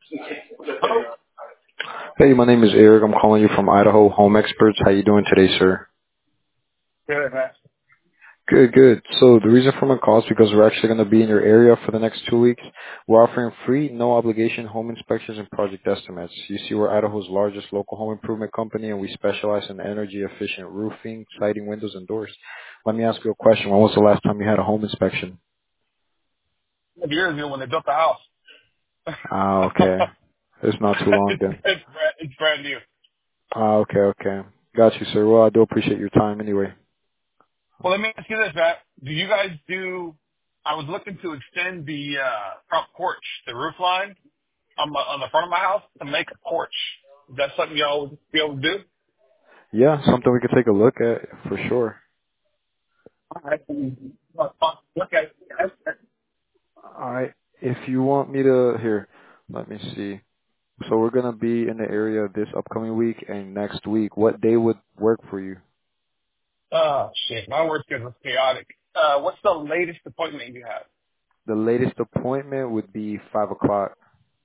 Oh, Hey, my name is Eric. I'm calling you from Idaho Home Experts. How you doing today, sir? good, man. Good, good. So the reason for my call is because we're actually going to be in your area for the next 2 weeks. We're offering free, no obligation home inspections and project estimates. You see, we're Idaho's largest local home improvement company, and we specialize in energy efficient roofing, siding, windows, and doors. Let me ask you a question. When was the last time you had a home inspection? Years ago when they built the house. Ah, okay. It's not too long then. It's brand new. Ah, okay, okay. Got you, sir. Well, I do appreciate your time anyway. Well, let me ask you this, Matt. Do you guys do? I was looking to extend the front porch, the roof line on the front of my house to make a porch. Is that something y'all would be able to do? Yeah, something we could take a look at for sure. All right. Look at it. Alright, if you want me to, here, let me see. So we're gonna be in the area this upcoming week and next week. What day would work for you? Oh shit, my work schedule's chaotic. What's the latest appointment you The latest appointment would be 5 o'clock.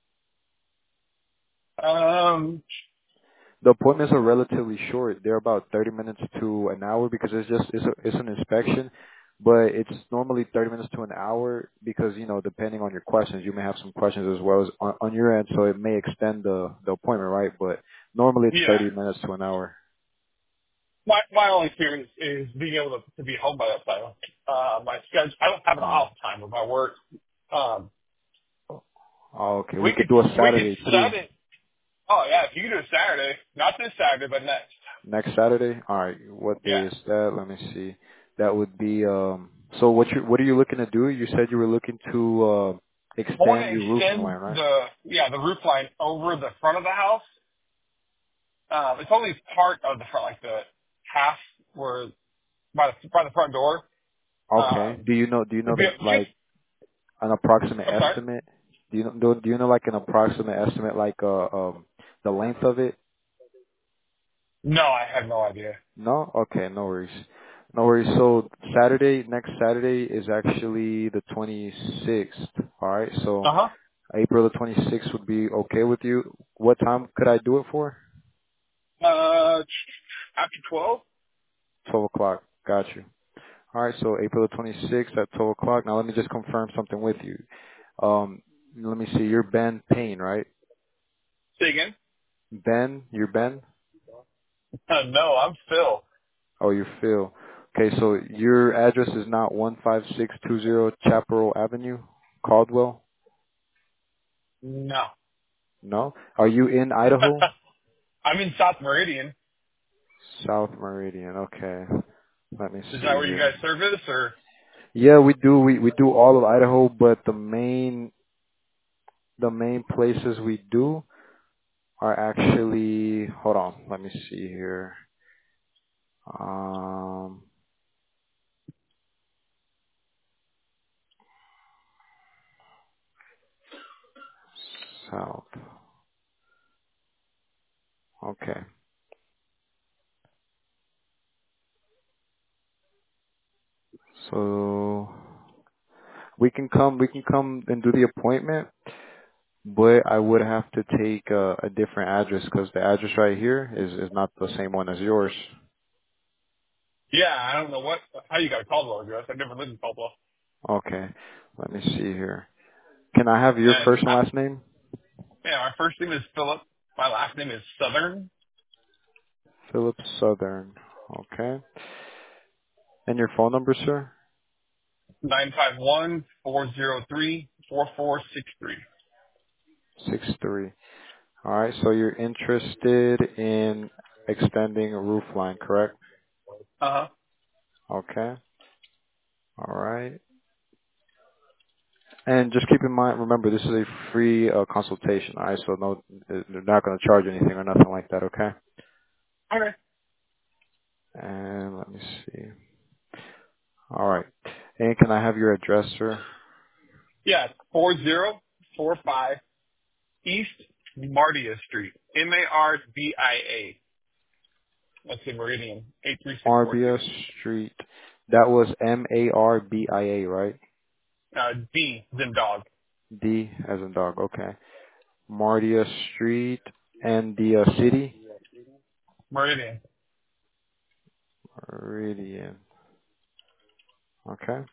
have? The appointments are relatively short. They're about 30 minutes to an hour because it's an inspection, but it's normally 30 minutes to an hour because, you know, depending on your questions, you may have some questions as well as on your end, so it may extend the appointment, right? But normally it's Yeah. 30 minutes to an hour. My only fear is being able to be home by that time. My schedule, I don't have an Oh. off time with my work. Um, Oh, okay. we We could could do a we could Saturday too. set it. Oh yeah, if you could do a Saturday, not this Saturday, but next. Next Saturday? Alright. What day Yeah, is that? Let me see. That would be so what are you looking to do? You said you were looking to I want to extend your roofing extend line, right? the roof line over the front of the house. It's only part of the front, like the half where by the front door. Okay. Do you To know be the just, like an approximate I'm sorry. estimate? Do you know like an approximate estimate like the length of it? No, I have no idea. No? Okay, no worries. No worries. So Saturday, next Saturday is actually the 26th. Alright, so Uh April the 26th would be okay with you. What time could I do it for? huh. After 12. 12 o'clock. Got you. Alright, so April the 26th at 12 o'clock. Now let me just confirm something with you. Let me see. You're Ben Payne, right? Say again. Ben? You're Ben? No, I'm Phil. Oh, you're Phil. Okay, so your address is not 15620 Chaparral Avenue, Caldwell? No. No? Are you in Idaho? I'm in South Meridian. South Meridian. Okay. Let me Is see that where you guys here. service or? Yeah, we do. We do all of Idaho, but the main places we do are actually, hold on, let me see here. Um, South. Okay. So we can come and do the appointment, but I would have to take a different address because the address right here is not the same one as yours. Yeah, I don't know how you got a Caldwell address. I've never lived in Caldwell. Okay. Let me see here. Can I have your And first and last name? yeah, my first name is Philip. My last name is Southern. Philip Southern. Okay. And your phone number, sir? 951-403-4463. 63. All right. So you're interested in extending a roof line, correct? Uh-huh. Okay. All right. And just keep in mind, remember, this is a free consultation. All right. So no, they're not going to charge anything or nothing like that. Okay. Okay. And let me see. All right. And can I have your address, sir? Yeah, 4045 East Mardia Street. Mardia. That's in Meridian, Marbia 83642. Street. That was Marbia, right? D, Zim Dog. D as in dog. Okay. Mardia Street, and the city? Meridian. Meridian. Okay.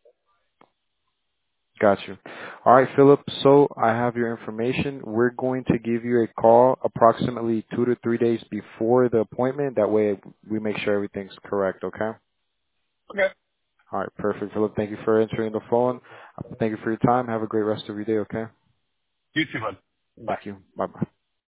Got you. All right, Philip. So I have your information. We're going to give you a call approximately 2 to 3 days before the appointment. That way we make sure everything's correct, okay? Okay. All right, perfect. Philip, thank you for answering the phone. Thank you for your time. Have a great rest of your day, okay? You too, bud. Bye. Thank you. Bye-bye.